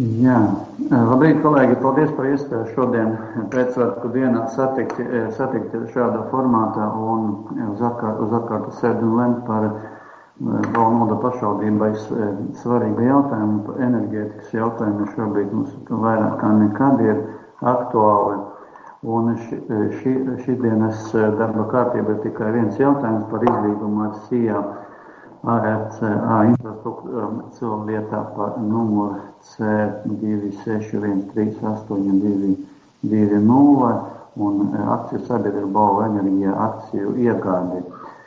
Jā, labrīt, kolēģi, paldies par iespēju šodien pēcsvētku dienā satikt šādā formātā un uz atkārtu sēdi un lemt par Valnoda pašvaldībai svarīgu jautājumu, par enerģētikas jautājumu šobrīd mums vairāk kā nekad ir aktuāli. Un šīdienas darba kārtība ir tikai viens jautājums par izlīgumu ar SIA ARCA infrastruktūra lietā par numuru C2613820 un akciju sabiedrība Balvu enerģija akciju iegādi.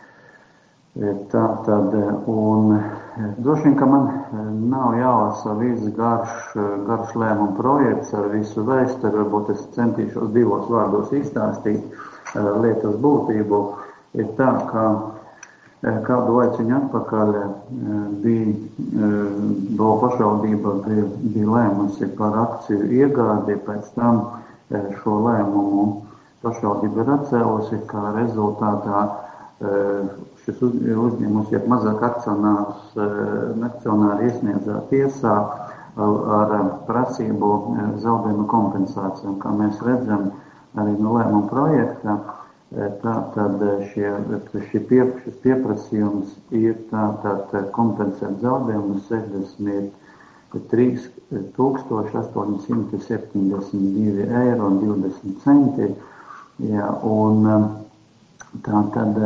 Tātad, un droši vien, ka man nav jālasa viss garš lēmuma projekts ar visu vēsturi, varbūt es centīšos divos vārdos izstāstīt lietas būtību. Ir tā, ka kādu laiciņu atpakaļ Balvu pašvaldība bija lēmusi par akciju iegādi, pēc tam šo lēmumu pašvaldība ir atcēlusi, kā rezultātā šis uzņēmums, ja mazāk akcionāri iesniedzā tiesā ar prasību zaudējumu kompensāciju. Kā mēs redzam arī no lēmuma projekta, tātad šis pieprasījums ir tātad kompensēt zaudējumu 63,872 eiro un 20 centi. Jā, un tātad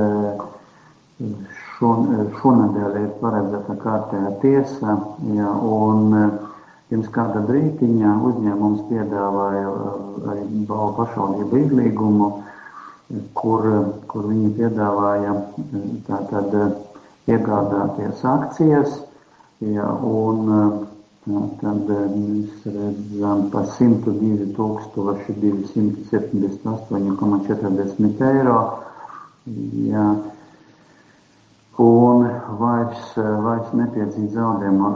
šonedēļ ir paredzēta kārtējā tiesa, jā, un pirms kāda brītiņa uzņēmums piedāvāja arī Balvu pašvaldību izlīgumu, kur viņi piedāvāja tātad iegādāties akcijas, ja, un tad mēs redzam par 102,278,40 eiro, ja, un vairs nepiedzīt zaudējumu.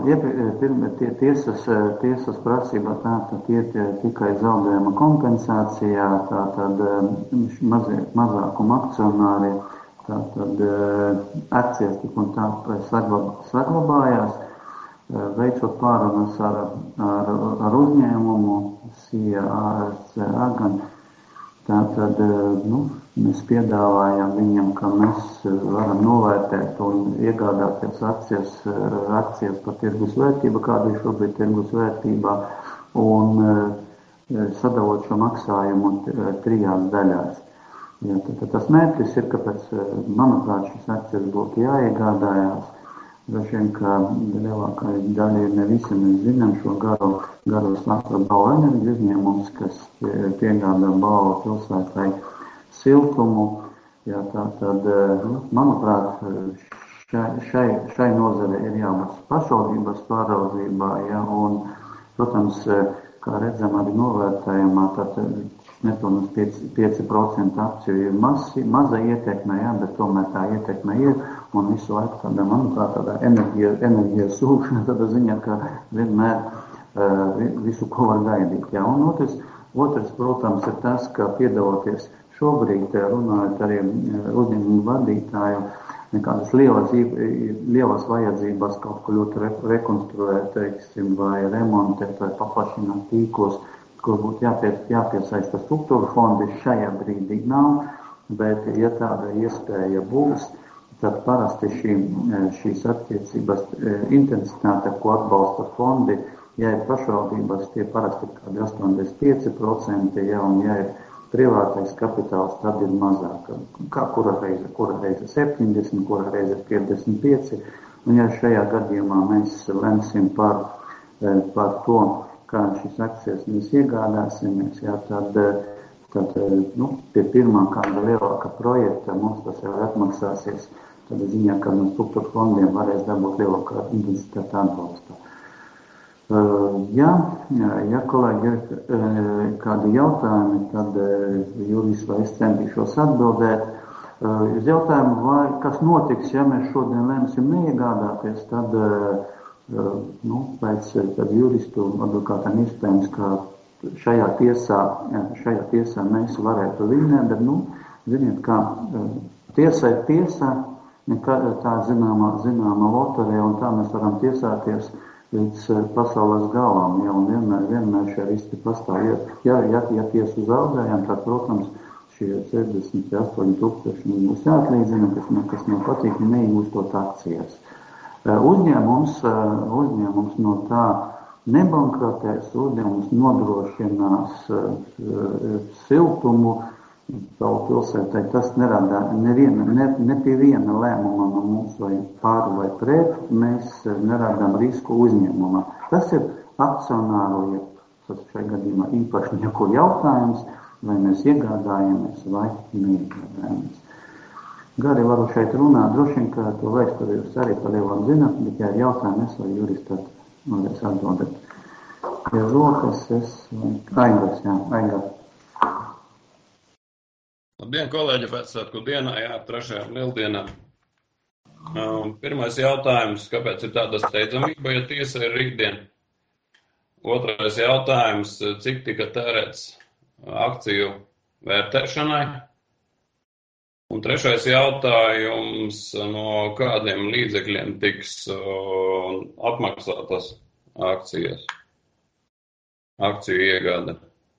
Tiesas prasībā tātad ir tikai zaudējuma kompensācijā, tātad mazākuma akcionāri, tātad akcijas tik un tā saglabājās, veicot pārunas ar uzņēmumu, SIA ARCA gan. Tātad, mēs piedāvājam viņam, ka mēs varam novērtēt un iegādāties akcijas par tirgus vērtību, kāda ir šobrīd tirgus vērtībā, un sadalot šo maksājumu trijās daļās. Ja, tas mērķis ir, ka manuprāt, šis akcijas būtu jāiegādājās. Droši vien, ka lielākā daļa ne visi mēs zinām šo garo slēpto Balvu enerģiju uzņēmums, kas piegādā Balvu pilsētai siltumu. Jā, tātad, manuprāt, šai nozare ir jābūt pašvaldības pāraudzībā, jā, un, protams, kā redzam arī novērtējumā, tātad nepilnums 5% akciju ir maza ietekme, jā, bet tomēr tā ietekme ir, un visu laiku tādā, manuprāt, tādā enerģijas sūkšana, tādā ziņā, ka vienmēr visu, ko var gaidīt, jā. Un otrs, protams, ir tas, ka piedaloties šobrīd, runājot arī uzņēmumu vadītāju, nekādas lielas vajadzības kaut ko ļoti rekonstruēt, teiksim, vai remontēt, vai paplašināt tīklus, kur būtu jāpiesaista struktūra fondi, šajā brīdī nav, bet, ja tāda iespēja būs, tad parasti šīs attiecības intensitāte, ko atbalsta fondi, ja ir pašvaldības, tie parasti kādi 85%, ja, un ja ir privātais kapitāls, tad ir mazāk. Kā kura reize 70, kura reize 55, un ja šajā gadījumā mēs lemsim par to, kā šīs akcijas mēs iegādāsimies, jā, tad pie pirmā kāda lielāka projekta mums tas jau atmaksāsies, tad ziņā, ka no struktūra fondiem varēs dabūt lielākā intensitāte atbalsta. Ja kolēģi ir kādi jautājumi, tad Juris vai es centīšos atbildēt. Uz jautājumu, kas notiks, ja mēs šodien lemsim neiegādāties, tad pēc juristu advokātiem iespējams, ka šajā tiesā mēs varētu vinnēt, bet, ziniet, kā tiesa ir tiesa, tā zināma loterija, un tā mēs varam tiesāties līdz pasaules galam, ja, un vienmēr šie riski pastāv. Ja tiesu zaudējam, tad, protams, šie 68 tūkstoši būs jāatlīdzina, kas nav patīkami, neiegūstot akcijas. Uzņēmums no tā nebankrotēs, uzņēmums nodrošinās siltumu savu pilsētai. Tas nerada ne pie viena lēmuma no mums vai pār vai pret, mēs neradām risku uzņēmumā. Tas ir akcionāru, tas šajā gadījumā īpašnieku jautājums, vai mēs iegādājamies vai neiegādājamies. Gari varu šeit runāt, droši vien, ka to vēsturi jūs arī par lielām zināt, bet ja ir jautājumi, es vai Juris tad varēs atbildēt. Ja rokas, Aigars. Labdien, kolēģi, pēcsvētku dienā, jā, 3. lieldienā. Pirmais jautājums, kāpēc ir tāda steidzamība, ja tiesa ir rītdien? Otrais jautājums, cik tika tērēts akciju vērtēšanai? Un trešais jautājums, no kādiem līdzekļiem tiks apmaksātas akciju iegāde?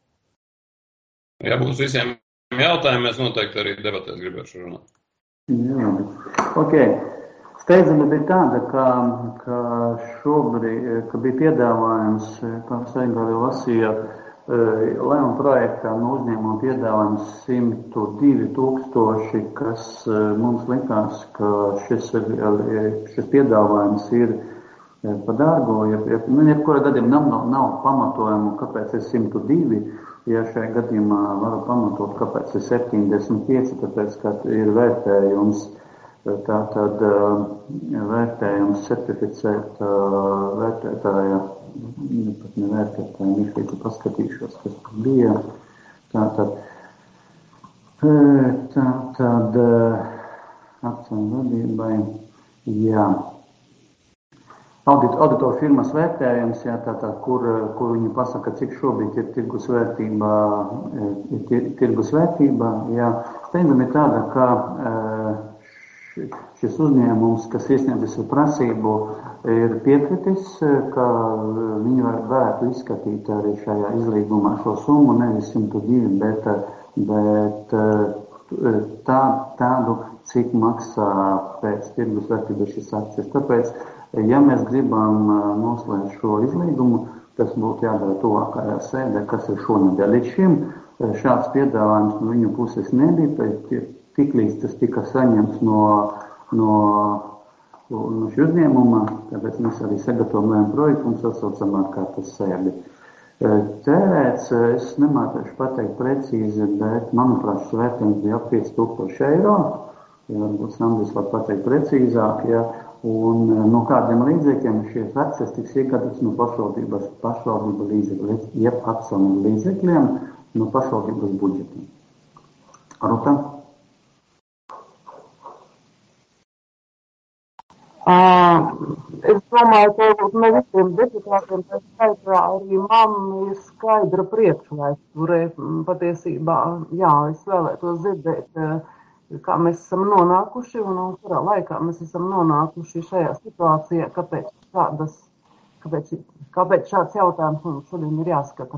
Ja būs visiem jautājumi, mēs noteikti arī debatēs gribēšu runāt. Jā, ok. Steidzami bija tāda, ka šobrīd, ka bija piedāvājums, kā Saigari lasīja, lēmuma projektā no uzņēmuma piedāvājums 102 tūkstoši, kas mums likās, ka šis piedāvājums ir pa dārgo. Jebkurā gadījumā nav pamatojumu, kāpēc ir 102. Ja šajā gadījumā varu pamatot, kāpēc ir 75, tāpēc, ka ir vērtējums, tātad vērtējums certificēt vērtētāja, pat nevērtētāja, Mihlīku paskatīšos, kas tur bija. Tātad akciju vadībai, jā. Auditoru firmas vērtējums, jā, tātad, kur viņi pasaka, cik šobrīd ir tirgus vērtība, jā. Steidzami ir tāda, ka šis uzņēmums, kas iesniedzis prasību, ir piekritis, ka viņi varētu izskatīt arī šajā izlīgumā šo summu, nevis 102, bet tādu, cik maksā pēc tirgus vērtības šis akcijas. Tāpēc, ja mēs gribam noslēgt šo izlīgumu, tas būtu jādara tuvākajā sēdē, kas ir šonedēļ. Līdz šim šāds piedāvājums no viņu puses nebija, bet tiklīdz tas tika saņemts no šī uzņēmuma, tāpēc mēs arī sagatavojam projektu un sasaucam ārkārtas sēdi. Tērēts, es nemācīšu pateikt precīzi, bet, manuprāt, šis vērtējums bija ap 5000 eiro. Ja, varbūt Sandris var pateikt precīzāk, ja. Un no kādiem līdzekļiem šīs akcijas tiks iegādātas no pašvaldību līdzekļiem, jeb akcionāru līdzekļiem no pašvaldības budžetiem. Ruta? Es domāju, ka ne visiem deputātiem pēc skaidrā arī man ir skaidra priekšvēsture. Patiesībā, jā, es vēlētos dzirdēt, kā mēs esam nonākuši un kurā laikā mēs esam nonākuši šajā situācijā, kāpēc šāds jautājums mums šodien ir jāskata.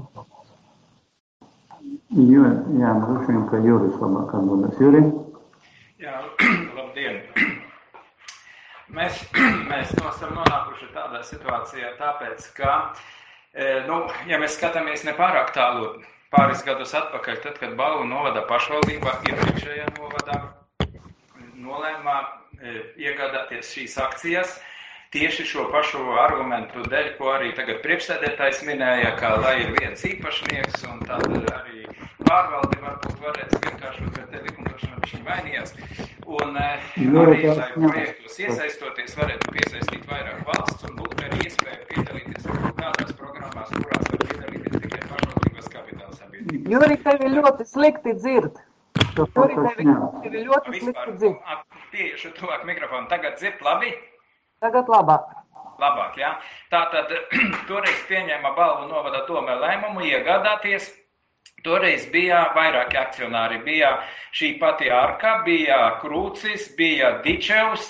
Jā, droši vien, ka Juris labāk atbildēs. Juri? Jā, labdien. Mēs esam nonākuši tādā situācijā tāpēc, ka, ja mēs skatāmies nepārāk tālu, pāris gadus atpakaļ, tad, kad Balvu novada pašvaldībā, iepriekšējā novadā nolēma iegādāties šīs akcijas, tieši šo pašu argumentu dēļ, ko arī tagad priekšsēdētājs minēja, ka lai ir viens īpašnieks un tad arī pārvaldi varbūt varēs vienkāršot, bet te likumdošana viņš mainījās. Un arī, lai projektos iesaistoties, varētu piesaistīt vairāk valsts un būt arī iespēja piedalīties tādās programmās, kurās var piedalīties tikai pašvaldības kapitāla sabiedrība. Juri, tevi ļoti slikti dzird. Tevi ļoti slikti dzird. Tieši tuvāk mikrofonu. Tagad dzird labi? Tagad labāk. Labāk, jā. Tātad toreiz pieņēma Balvu novada tomēr lēmumu iegādāties. Toreiz bija vairāki akcionāri. Bija šī pati Arka, bija Krūcis, bija Dičevs,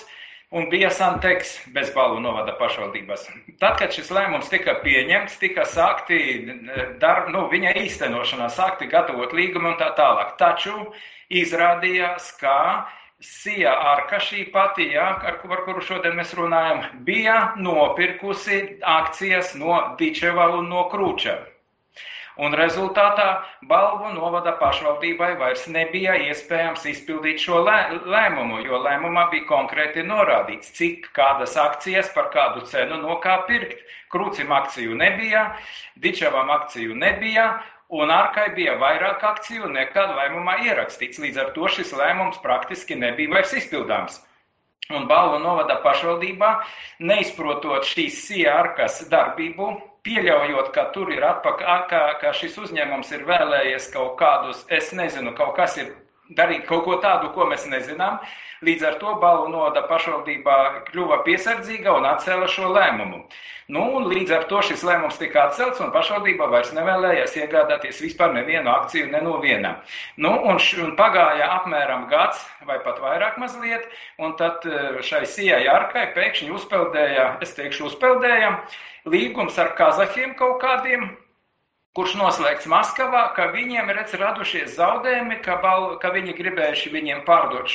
un bija Santeks bez Balvu novada pašvaldības. Tad, kad šis lēmums tika pieņemts, tika sākti, viņa īstenošanā sākti gatavot līgumu un tā tālāk. Taču izrādījās, ka Sija Arka šī pati, ar kuru šodien mēs runājam, bija nopirkusi akcijas no Dičeva un no Krūča. Un rezultātā Balvu novada pašvaldībai vairs nebija iespējams izpildīt šo lēmumu, jo lēmumā bija konkrēti norādīts, cik kādas akcijas par kādu cenu no kā pirkt. Krūcim akciju nebija, Dičevam akciju nebija, un Arkai bija vairāk akciju nekā lēmumā ierakstīts. Līdz ar to šis lēmums praktiski nebija vairs izpildāms. Un Balvu novada pašvaldībā, neizprotot šīs Sija Arkas darbību, pieļaujot, ka tur ir ka šis uzņēmums ir vēlējies kaut kādus, es nezinu, kaut kas ir darīt kaut ko tādu, ko mēs nezinām. Līdz ar to Balvu novada pašvaldībā kļuva piesardzīga un atcēla šo lēmumu. Un līdz ar to šis lēmums tika atcelts un pašvaldība vairs nevēlējās iegādāties vispār nevienu akciju ne no viena. Un pagāja apmēram gads vai pat vairāk mazliet, un tad šai Sijai Arkai pēkšņi uzpeldēja līgums ar kazahiem kaut kādiem, kurš noslēgts Maskavā, ka viņiem radušies zaudējumi, ka viņi gribējuši viņiem pārdot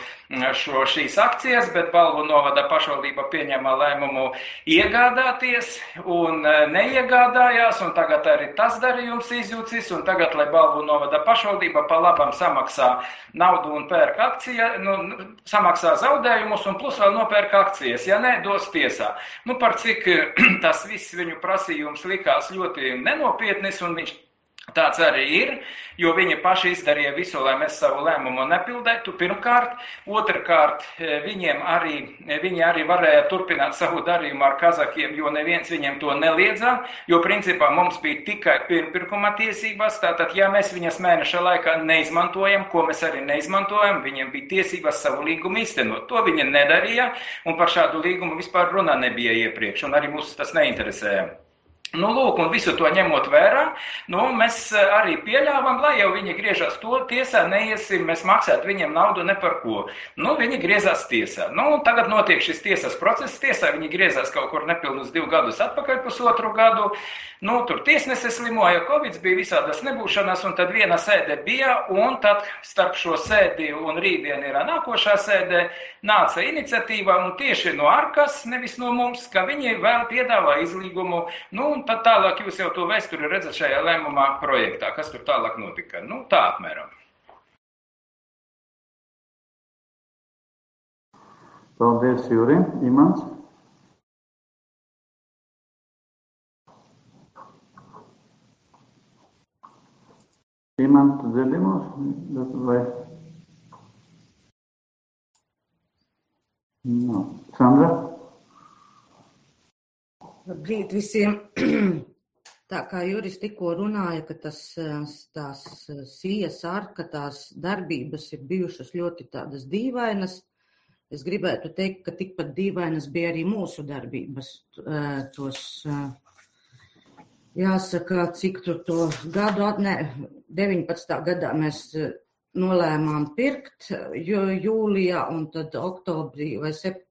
šīs akcijas, bet Balvu novada pašvaldība pieņēma lēmumu iegādāties un neiegādājās, un tagad arī tas darījums izjūcis, un tagad, lai Balvu novada pašvaldība pa labam samaksā naudu un pērk akcijas, samaksā zaudējumus un plus vēl nopērk akcijas, ja ne, dos tiesā. Par cik tas viss viņu prasījums likās ļoti nenopietnis, un viņš tāds arī ir, jo viņi paši izdarīja visu, lai mēs savu lēmumu nepildētu, pirmkārt. Otrkārt, viņi arī varēja turpināt savu darījumu ar kazahiem, jo neviens viņiem to neliedzā, jo principā mums bija tikai pirmpirkuma tiesības, tātad, ja mēs viņas mēneša laikā neizmantojam, ko mēs arī neizmantojam, viņiem bija tiesības savu līgumu īstenot. To viņi nedarīja, un par šādu līgumu vispār runā nebija iepriekš, un arī mūs tas neinteresēja. Lūk, un visu to ņemot vērā, mēs arī pieļāvām, lai jau viņi griežas to tiesā, neiesim mēs maksāt viņiem naudu ne par ko. Viņi griezās tiesā. Tagad notiek šis tiesas process, tiesā viņi griezās kaut kur nepilnus 2 gadus atpakaļ, 1,5 gadu. Tur tiesneses slimoja, Covids bija visādas nebūšanas, un tad viena sēde bija, un tad starp šo sēdi un rītdien ir nākošā sēde, nāca iniciatīva, un tieši no Arkas, nevis no mums, ka viņi vēl piedāvā izlīgumu, un tad tālāk jūs jau to vēsturi redzat šajā lēmumā projektā, kas tur tālāk notika. Tā apmēram. Paldies, Juri. Imants? Imants, tu dzirdi mūs? Vai? Sandra? Labrīt visiem. Tā kā Juris tikko runāja, ka tās Sijas Arka, tās darbības ir bijušas ļoti tādas dīvainas, es gribētu teikt, ka tikpat dīvainas bija arī mūsu darbības. Jāsaka, cik tur to gadu, 19. gadā mēs nolēmām pirkt jūlijā, un tad oktobrī vai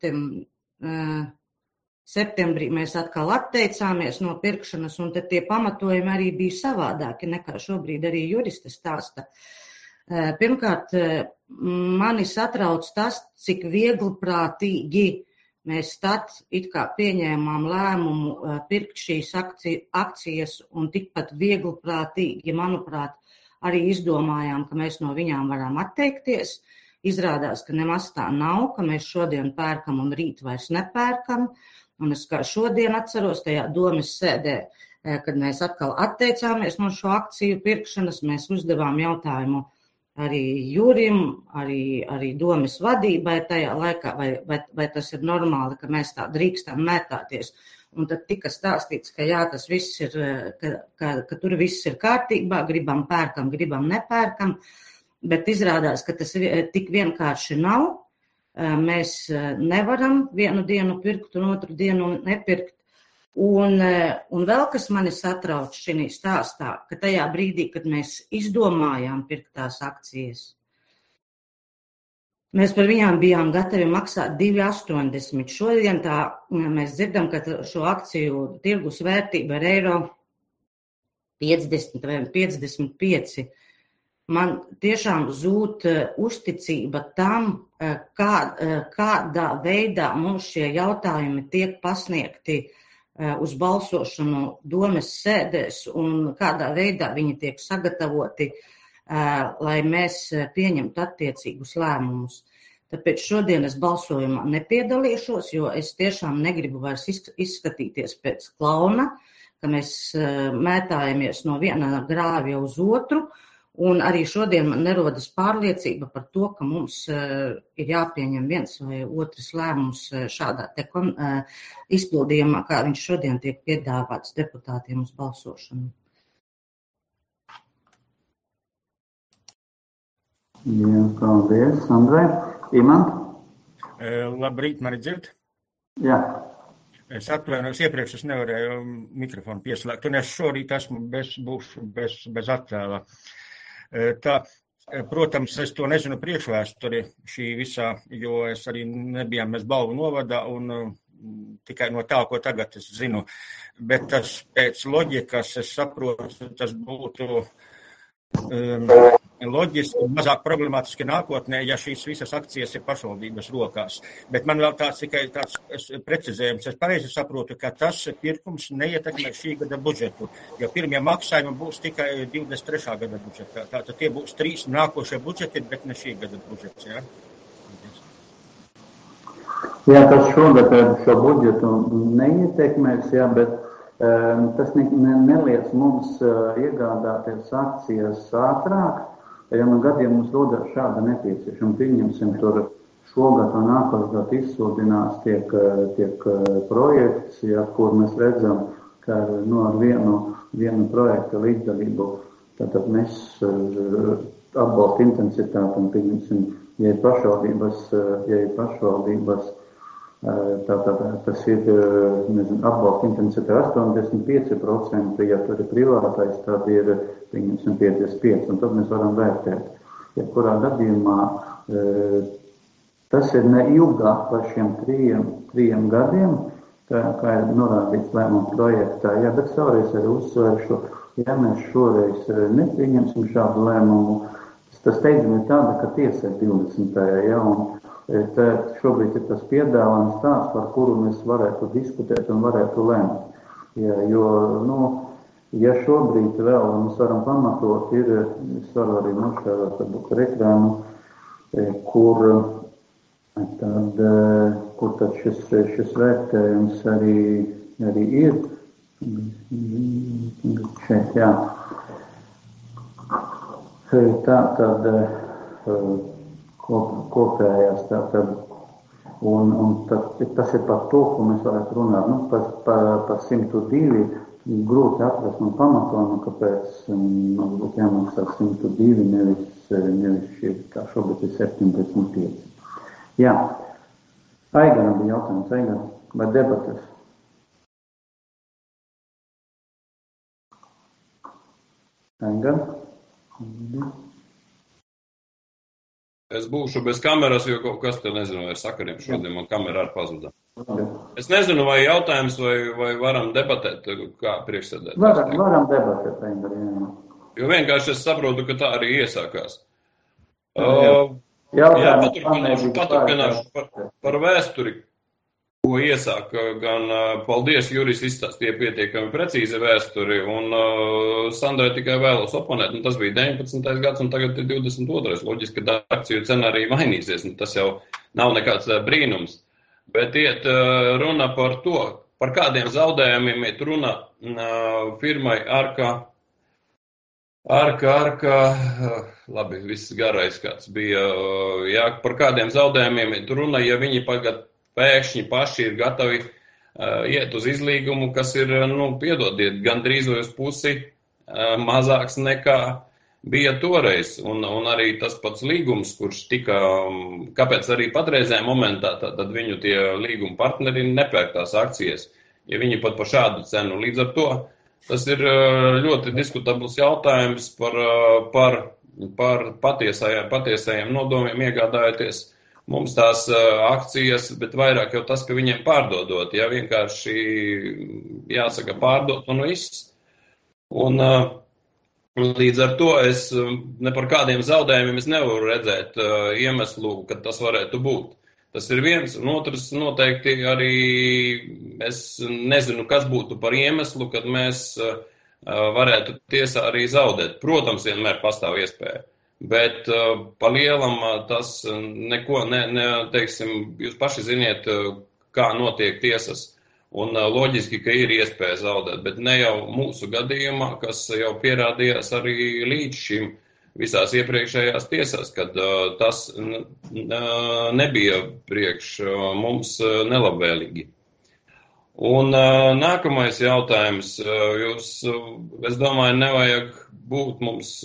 septembrī mēs atkal atteicāmies no pirkšanas, un tad tie pamatojumi arī bija savādāki nekā šobrīd arī juristi stāsta. Pirmkārt, mani satrauc tas, cik viegliprātīgi mēs tad it kā pieņēmām lēmumu pirkt šīs akcijas, un tikpat viegliprātīgi, manuprāt, arī izdomājām, ka mēs no viņām varam atteikties. Izrādās, ka nemaz tā nav, ka mēs šodien pērkam un rīt vairs nepērkam. Un es kā šodien atceros tajā domes sēdē, kad mēs atkal atteicāmies no šo akciju pirkšanas, mēs uzdevām jautājumu arī Jurim, arī domes vadībai tajā laikā, vai tas ir normāli, ka mēs tā drīkstam mētāties. Un tad tika stāstīts, ka jā, tas viss ir, ka tur viss ir kārtībā, gribam pērkam, gribam nepērkam, bet izrādās, ka tas tik vienkārši nav. Mēs nevaram vienu dienu pirkt un otru dienu nepirkt. Un vēl kas mani satrauc šī stāstā, ka tajā brīdī, kad mēs izdomājām pirkt tās akcijas, Mēs par viņām bijām gatavi maksāt 2,80. Šodien mēs dzirdam, ka šo akciju tirgus vērtība ir eiro 50 vai 55. Man tiešām zūd uzticība tam, kādā veidā mums šie jautājumi tiek pasniegti uz balsošanu domes sēdēs un kādā veidā viņi tiek sagatavoti, lai mēs pieņemtu attiecīgus lēmumus. Tāpēc šodien es balsojumā nepiedalīšos, jo es tiešām negribu vairs izskatīties pēc klauna, ka mēs mētājamies no viena grāvja uz otru. Un arī šodien man nerodas pārliecība par to, ka mums ir jāpieņem viens vai otrs lēmums šādā te izpildījumā, kā viņš šodien tiek piedāvāts deputātiem uz balsošanu. Jā, paldies, Andrei. Imant? Labrīt, mani dzird? Jā. Es atvainojos, iepriekš es nevarēju mikrofonu pieslēgt, un es šorīt esmu bez attēla. Tā, protams, es to nezinu priekšvēsturi šī visā, jo es arī nebijām mēs Balvu novadā un tikai no tā, ko tagad es zinu. Bet tas pēc loģikas, es saprotu, tas būtu loģiski un mazāk problemātiski nākotnē, ja šīs visas akcijas ir pašvaldības rokās. Bet man vēl tikai tāds precizējums. Es pareizi saprotu, ka tas pirkums neietekmē šī gada budžetu, jo pirmie maksājumi būs tikai 23. gada budžetā. Tātad tie būs 3 nākošie budžeti, bet ne šī gada budžets, jā? Jā, tas šogad šo budžetu neietekmēs, jā, bet tas neliec mums iegādāties akcijas ātrāk. Ja nu gadiem mums rodas šāda nepieciešama, pieņemsim tur šogad un nākošgad izsludinās tiek projekts, ja, kur mēs redzam, ka ar vienu projekta līdzdalību, tātad mēs atbalsta intensitāti un pieņemsim, ja ir pašvaldības, tātad tas ir, atbalsta intensitāte 85%, ja tur ir privātais, tad ir, pieņemsim, 55%, un tad mēs varam vērtēt. Ja kurā gadījumā tas ir ne ilgāk par šiem 3 gadiem, kā ir norādīts lēmuma projektā, jā, bet savreiz arī uzsveršu, ja mēs šoreiz nepieņemsim šādu lēmumu, tas steidzami ir tāda, ka tiesa ir 20. Jā, un šobrīd ir tas piedāvājums tāds, par kuru mēs varētu diskutēt un varētu lemt. Ja, jo, ja šobrīd vēl mēs varam pamatot, es varu arī nošķērot varbūt ar ekrānu, kur tad šis vērtējums arī ir. Šeit, jā. Tātad kopējās tātad, un tas ir par to, ko mēs varētu runāt, par 102, grūti atrast un pamatojumu, kāpēc mums būtu jāmaksā 102, nevis šī, kā šobrīd ir 17,5. Jā, Aigaram bija jautājums, Aigar, vai debates? Aigar? Es būšu bez kameras, jo kaut kas te nezinu, vai sakariem šodien man kamera arī pazuda. Es nezinu, vai jautājums, vai varam debatēt, kā priekšsēdēt. Varam debatēt, jā. Jo vienkārši es saprotu, ka tā arī iesākās. Paturpināšu par vēsturi, ko iesāka gan paldies, Juris izstāstīja pietiekami precīzi vēsturi, un Sandrai tikai vēlos oponēt, tas bija 19. gads, un tagad ir 22. Loģiski, ka akciju cena arī mainīsies, tas jau nav nekāds brīnums. Bet iet runa par to, par kādiem zaudējumiem iet runa firmai labi, viss garais kāds bija, jā, par kādiem zaudējumiem iet runa, ja viņi pēkšņi paši ir gatavi iet uz izlīgumu, kas ir, piedodiet, gandrīz uz pusi mazāks nekā bija toreiz. Un arī tas pats līgums, kurš tika, kāpēc arī patreizējā momentā, tad viņu tie līguma partneri nepērk tās akcijas, ja viņi pat par šādu cenu. Līdz ar to tas ir ļoti diskutabls jautājums par patiesajiem nodomiem iegādājoties mums tās akcijas, bet vairāk jau tas, ka viņiem pārdodot, ja vienkārši jāsaka pārdot un viss. Un līdz ar to es ne par kādiem zaudējumiem es nevaru redzēt iemeslu, kad tas varētu būt. Tas ir viens, un otrs noteikti arī es nezinu, kas būtu par iemeslu, kad mēs varētu tiesā arī zaudēt. Protams, vienmēr pastāv iespēja, bet pa lielam tas neko, teiksim, jūs paši ziniet, kā notiek tiesas. Un loģiski, ka ir iespēja zaudēt, bet ne jau mūsu gadījumā, kas jau pierādījās arī līdz šim visās iepriekšējās tiesās, kad tas nebija priekš mums nelabvēlīgi. Un nākamais jautājums. Es domāju, nevajag būt mums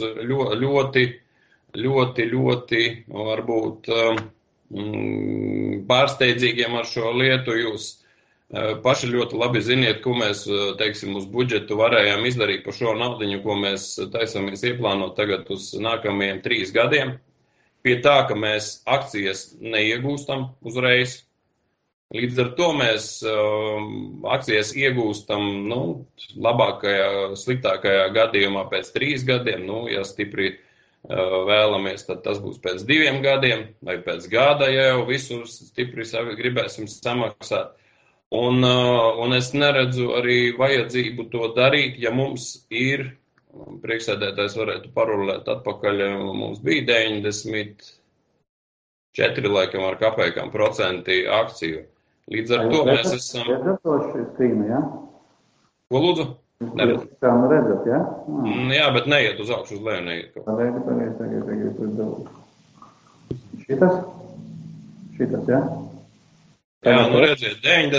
ļoti varbūt pārsteidzīgiem ar šo lietu. Jūs paši ļoti labi ziniet, ko mēs, teiksim, uz budžetu varējām izdarīt par šo naudiņu, ko mēs taisamies ieplānot tagad uz nākamajiem 3 gadiem. Pie tā, ka mēs akcijas neiegūstam uzreiz. Līdz ar to mēs akcijas iegūstam, labākajā, sliktākajā gadījumā pēc 3 gadiem. Ja stipri vēlamies, tad tas būs pēc 2 gadiem vai pēc gada, ja jau visu stipri gribēsim samaksāt. Un es neredzu arī vajadzību to darīt, ja mums ir, priekšsēdētājs varētu parulēt atpakaļ, mums bija 94 laikam ar kapēkām procenti akciju. Līdz ar to mēs esam... Ko lūdzu? Neredzu. Kā nu redzat, ja? Jā, bet neiet uz augšu, uz leju neiet. Šitas, ja? Jā, redziet,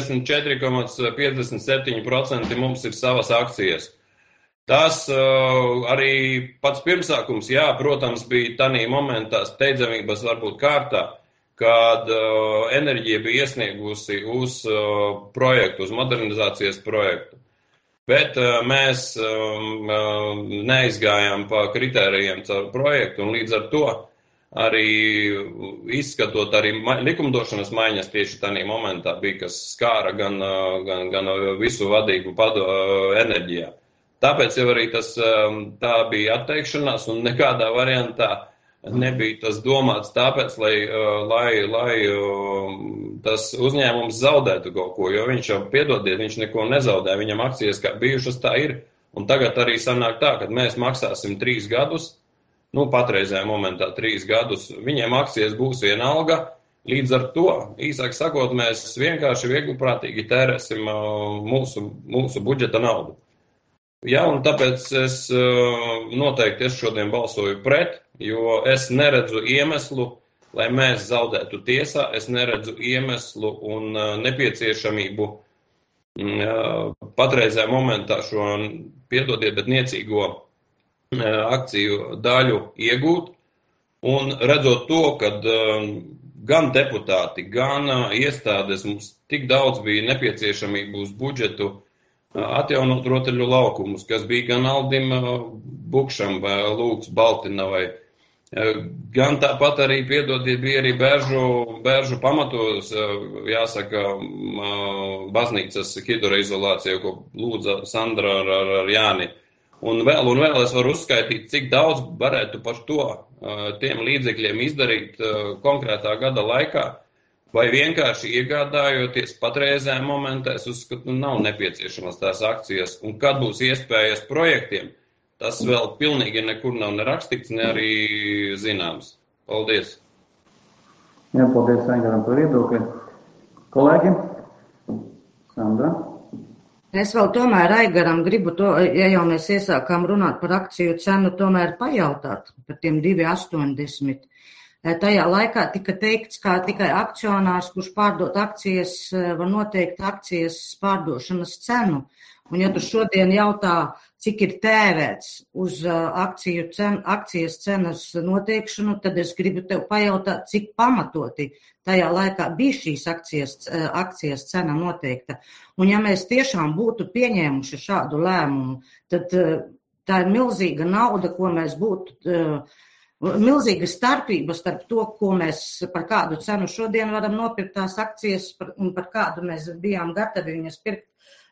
94,57% mums ir savas akcijas. Tas arī pats pirmsākums, jā, protams, bija tanī momentā steidzamības varbūt kārtā, kad enerģija bija iesniegusi uz projektu, uz modernizācijas projektu. Bet mēs neizgājām pa kritērijiem caur projektu, un līdz ar to arī izskatot arī likumdošanas maiņas tieši tādā momentā bija, kas skāra gan visu vadību enerģijā. Tāpēc jau arī tā bija atteikšanās un nekādā variantā nebija tas domāts tāpēc, lai tas uzņēmums zaudētu kaut ko, jo viņš jau, piedodiet, viņš neko nezaudē, viņam akcijas kā bijušas tā ir, un tagad arī sanāk tā, kad mēs maksāsim 3 gadus, patreizējā momentā 3 gadus, viņiem akcijas būs vienalga, līdz ar to, īsāk sakot, mēs vienkārši viegliprātīgi tērēsim mūsu budžeta naudu. Jā, un tāpēc es noteikti šodien balsoju pret, jo es neredzu iemeslu, lai mēs zaudētu tiesā, es neredzu iemeslu un nepieciešamību patreizējā momentā šo, piedodiet, bet niecīgo akciju daļu iegūt, un redzot to, kad gan deputāti, gan iestādes mums tik daudz bija nepieciešamību uz budžetu atjaunot rotaļu laukumus, kas bija gan Aldim Bukšam vai Lūks Baltinavai, gan tāpat arī, piedodiet, bija arī Bēržu pamatos, jāsaka, baznīcas hidroizolācija, ko lūdza Sandra ar Jāni. Un vēl es varu uzskaitīt, cik daudz varētu par to tiem līdzekļiem izdarīt konkrētā gada laikā, vai vienkārši iegādājoties patreizējā momentā, es uzskatu, nav nepieciešamas tās akcijas. Un kad būs iespējas projektiem, tas vēl pilnīgi nekur nav nerakstīts, ne arī zināms. Paldies! Jā, paldies Aingaram par viedokli. Kolēģi? Sandra? Es vēl tomēr Aigaram gribu to, ja jau mēs iesākām runāt par akciju cenu, tomēr pajautāt par tiem 2,80. Tajā laikā tika teikts, kā tikai akcionārs, kurš pārdot akcijas, var noteikt akcijas pārdošanas cenu. Un ja tu šodien jautā, cik ir tērēts uz akcijas cenas noteikšanu, tad es gribu tev pajautāt, cik pamatoti tajā laikā bija šīs akcijas cena noteikta. Un ja mēs tiešām būtu pieņēmuši šādu lēmumu, tad tā ir milzīga nauda, ko mēs būtu milzīga starpība starp to, ko mēs par kādu cenu šodien varam nopirkt tās akcijas un par kādu mēs bijām gatavi viņas pirkt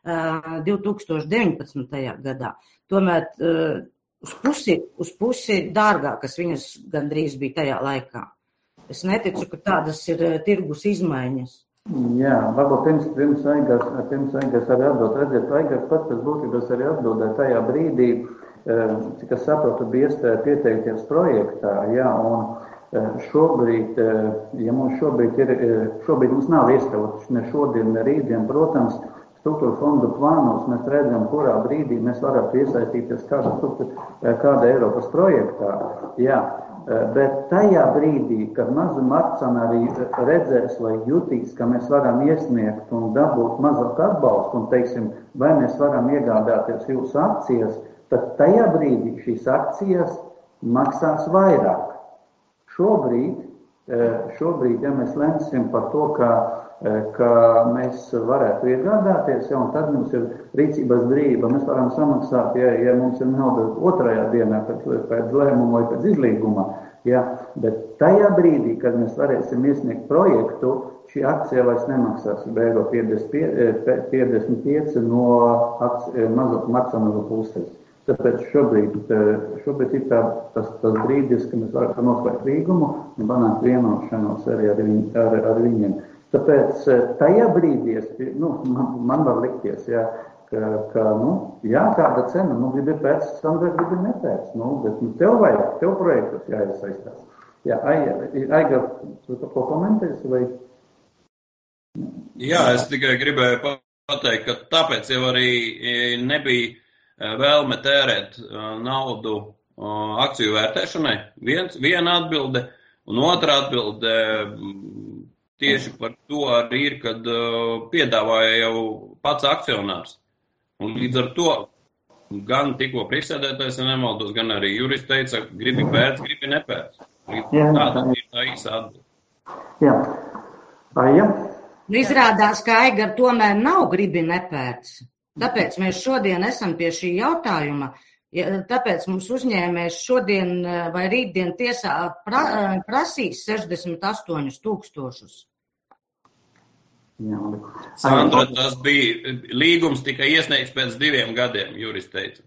2019. Gadā. Tomēr uz pusi dārgākas viņas gandrīz bija tajā laikā. Es neticu, ka tādas ir tirgus izmaiņas. Jā, varbūt pirms Aigars arī atbild. Redziet, Aigars pats pēc būtības arī atbildēja tajā brīdī, cik es saprotu, bija iespēja pieteikties projektā, jā, un šobrīd, ja mums šobrīd mums nav ieskavots ne šodien, ne rītdien, protams, struktūra fondu plānos mēs redzam, kurā brīdī mēs varētu iesaistīties kāda Eiropas projektā, jā, bet tajā brīdī, kad mazam akcionāri redzēs vai jutīs, ka mēs varam iesniegt un dabūt mazāk atbalstu un, teiksim, vai mēs varam iegādāties jūsu akcijas, tad tajā brīdī šīs akcijas maksās vairāk. Šobrīd, ja mēs lemsim par to, ka mēs varētu iegādāties, ja, un tad mums ir rīcības brīvība, mēs varam samaksāt, ja mums ir nauda otrajā dienā pēc lēmuma vai pēc izlīguma, ja, bet tajā brīdī, kad mēs varēsim iesniegt projektu, šī akcija vairs nemaksās eiro 55 no mazākuma akcionāru puses. Tāpēc šobrīd ir tas brīdis, kad mēs varam noslēgt līgumu un panākt vienošanos arī ar viņiem. Tāpēc tajā brīdī man var likties, ja, ka kāda cena, gribi pēc, Sandra gribi nepēc, bet tev vajag, tev projektus jāiesaistās. Jā, Aigar, tu ko komentēsi vai? Jā, es tikai gribēju pateikt, ka tāpēc jau arī nebija vēlme tērēt naudu akciju vērtēšanai. Viena atbilde, un otra atbilde tieši par to arī ir, kad piedāvāja jau pats akcionārs. Un līdz ar to gan tikko priekšsēdētājs, ja nemaldos, gan arī jurists teica, gribi pēc, gribi nepēc. Tāda ir tā īsa atbilde. Jā. Aija? Izrādās, ka Aigar tomēr nav gribi nepēc. Tāpēc mēs šodien esam pie šī jautājuma, tāpēc mums uzņēmējs šodien vai rītdien tiesā prasīs 68,000. Sandra, tas bija līgums tikai iesniegts pēc 2 gadiem, jurists teica.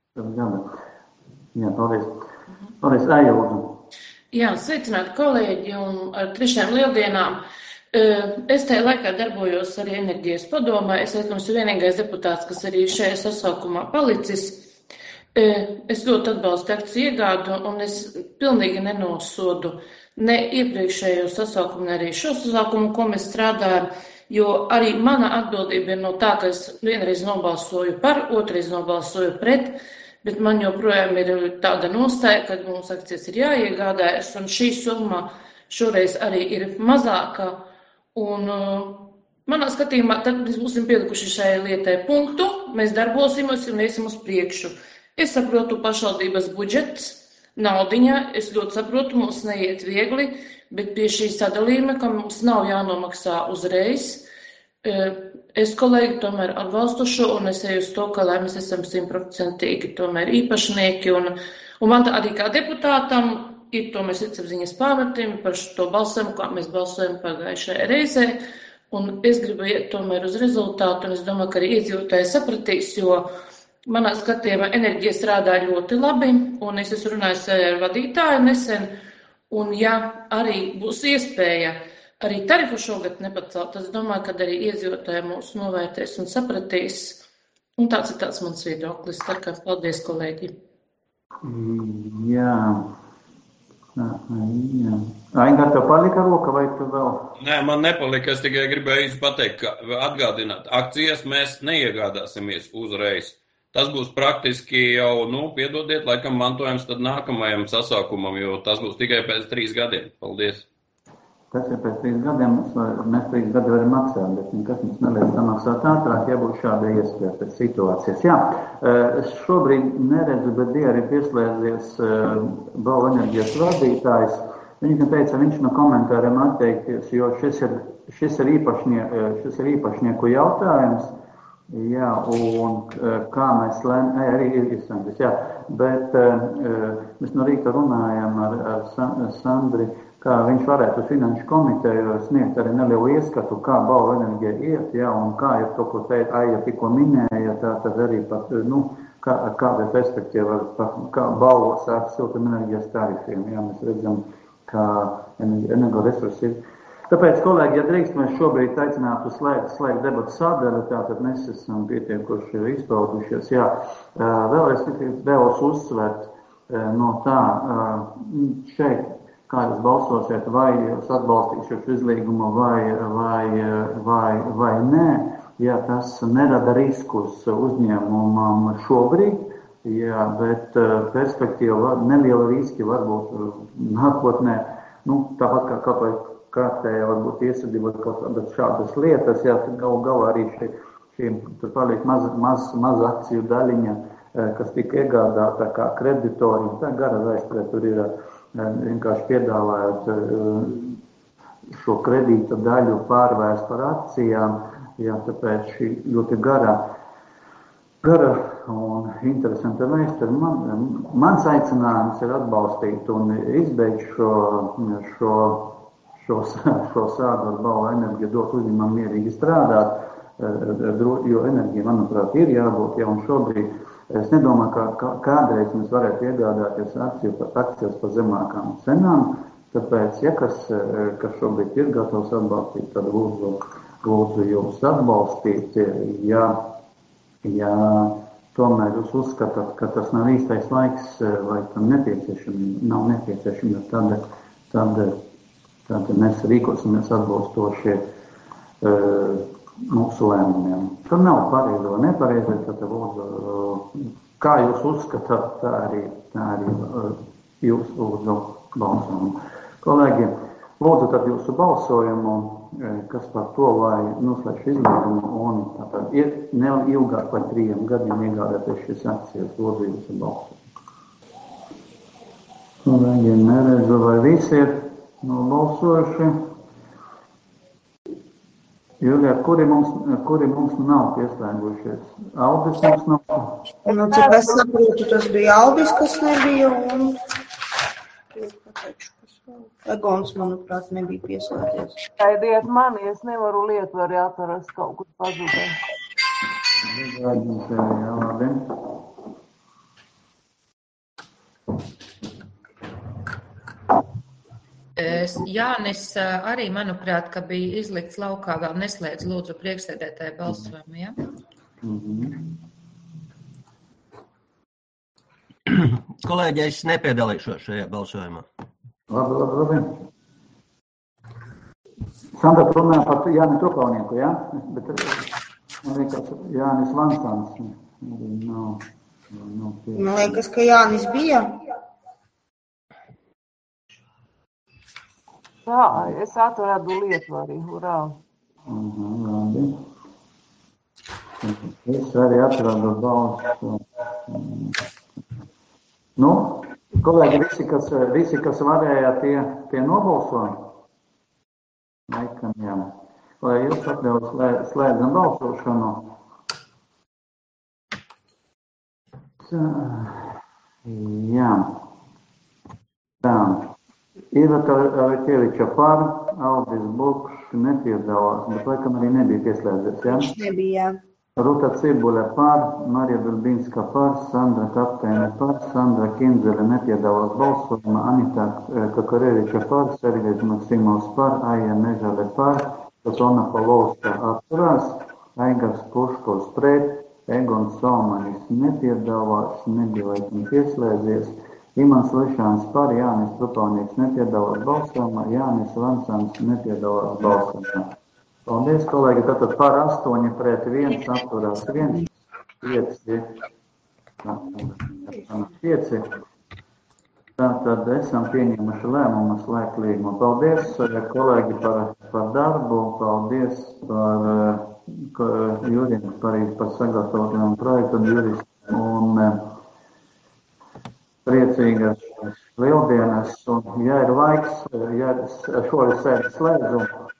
Jā, paldies. Paldies, Aija, lūdzu. Jā, sveicināti kolēģi un ar 3. lieldienām. Es tajā laikā darbojos arī enerģijas padomā. Es esmu vienīgais deputāts, kas arī šajā sasaukumā palicis. Es ļoti atbalstu akciju iegādu un es pilnīgi nenosodu ne iepriekšējo sasaukumu, ne arī šo sasaukumu, ko mēs strādājam, jo arī mana atbildība ir no tā, ka es vienreiz nobalsoju par, otrreiz nobalsoju pret, bet man joprojām ir tāda nostāja, ka mums akcijas ir jāiegādājas un šī summa šoreiz arī ir mazāka. Un manā skatījumā tad mēs būsim pielikuši šai lietai punktu, mēs darbosimies un iesim uz priekšu. Es saprotu pašvaldības budžets, naudiņa, es ļoti saprotu, mums neiet viegli, bet pie šī sadalījuma, ka mums nav jānomaksā uzreiz, es kolēģi tomēr atbalstu šo un es eju uz to, ka lai mēs esam 100% tomēr īpašnieki un man arī kā deputātam ir tomēr sirdsapziņas pamatiem par to balsojumu, kā mēs balsojam pagājušajā reizē, un es gribu iet tomēr uz rezultātu, un es domāju, ka arī iedzīvotāji sapratīs, jo manā skatījumā enerģija strādā ļoti labi, un es esmu runājis ar vadītāju nesen, un ja arī būs iespēja arī tarifu šogad nepacelt, es domāju, ka arī iedzīvotāji mūs novērtēs un sapratīs, un tāds ir mans viedoklis. Tā kā paldies, kolēģi. Jā. Aigar, tev palika roka vai tu vēl? Nē, man nepalika, es tikai gribēju pateikt, ka atgādināt, akcijas mēs neiegādāsimies uzreiz. Tas būs praktiski jau, piedodiet, laikam mantojums tad nākamajam sasaukumam, jo tas būs tikai pēc 3 gadiem. Paldies. Tas ir pēc 3 gadiem, mēs 3 gadi varam maksāt, bet nekas mums neliek samaksāt ātrāk, ja būs šāda iespēja pēc situācijas. Jā, es šobrīd neredzu, bet bija arī pieslēdzies Balvu enerģijas vadītājs. Viņš teica, viņš no komentāriem atteikties, jo šis ir īpašnieku jautājums, Jā, un kā mēs arī ir Sandris, jā, bet mēs no rīta runājam ar Sandri, kā viņš varētu finanšu komiteju sniegt arī nelielu ieskatu, kā balvu enerģija iet, jā, un kā ir to, ko teikt, Aija tikko minēja, tā tad arī pat, kāda perspektīva, kā balvos ar siltumenerģijas tarifiem, jā, mēs redzam, kā energoresursi ir. Tāpēc, kolēģi, ja drīkst, mēs šobrīd aicinātu slēgt debatu sadaļu, tātad mēs esam pietiekuši izpaudušies. Jā, vēlos uzsvērt no tā, šeit, kā jūs balsosiet, vai jūs atbalstīsiet šo izlīgumu vai nē, ja tas nerada riskus uzņēmumam šobrīd, jā, bet perspektīva neliela riski varbūt nākotnē, tāpat kā kaut vai kārtējā varbūt iesadība kaut kādas šādas lietas, jā, galā arī šī tur paliek maza akciju daļiņa, kas tika iegādāta kā kreditori, tā gara vēsturē tur ir vienkārši piedāvājot šo kredīta daļu pārvērst par akcijām, jā, tāpēc šī ļoti gara un interesanta vēsture. Mans aicinājums ir atbalstīt un izbeigt šo sādu ar balvu enerģiju, dot uzņēmumam mierīgi strādāt, jo enerģija, manuprāt, ir jābūt, ja un šobrīd es nedomāju, ka kādreiz mēs varētu iegādāties akcijas par zemākām cenām, tāpēc, ja kas šobrīd ir gatavs atbalstīt, tad lūdzu jūs atbalstīt, ja tomēr jūs uzskatāt, ka tas nav īstais laiks, vai tam nav nepieciešami, tad mēs rīkosimies atbalstoši mūsu lēmumiem. Tur nav pareizi vai nepareizi, tad lūdzu, kā jūs uzskatāt, tā arī jūs lūdzu balsojumu. Kolēģi, lūdzu tad jūsu balsojumu, kas par to, lai noslēgš izlīgumu un tātad ir ilgāk par 3 gadiem iegādāties šīs akcijas, lūdzu jūsu balsojumu. Kolēģi, neredzu, vai visi ir nobalsojuši. Julija, kuri mums nav pieslēgušies? Aldis mums nav? Cik es saprotu, tas bija Aldis, kas nebija, un Egons, manuprāt, nebija pieslēdzies. Gaidiet mani, es nevaru lietvari atrast, kaut kur pazudē. Jā, labi. Jānis arī, manuprāt, ka bija izlikts laukā, vēl neslēdz lūdzu priekšsēdētāju balsojumu, ja? Kolēģi, es nepiedalīšos šajā balsojumā. Labi. Sandra runāja par Jāni Trupalnieku, jā? Bet man liekas, Jānis Vansants. Man liekas, ka Jānis bija. Jā, es atradu lietvari, hurā. Labi. Es arī atradu balsu. Kolēģi, visi, kas varēja, tie nobalso? Laikam, jā. Lai jūs atļaut slēdzam balsošanu. Jā. Tā. Iveta Reķeviča par, Aldis Bukšs nepiedalās, bet laikam arī nebija pieslēdzies, jā? Viņš nebija, jā. Ruta Cibuļa par, Marija Bilbinska par, Sandra Kapteine par, Sandra Kinzele nepiedalās balsojumā, Anita Kakareviča par, Sergejs Maksimovs par, Aija Mežale par, Tatona Palovska atturās, Aigars Puškovs pret, Egons Salmanis nepiedalās, nebija laikam pieslēdzies, Imants Lešāns par, Jānis Trupalnieks nepiedalās balsojumā, Jānis Vansants nepiedalās balsojumā. Paldies, kolēģi, tātad par 8 pret 1, atturās 1, 5. Tātad esam pieņēmuši lēmumu slēgt līgumu. Paldies, kolēģi, par darbu, paldies par Jurim, par sagatavotajām projektu un Juris. Priecīgas lieldienas, un ja ir laiks, ja šoreiz sēdi slēdzu,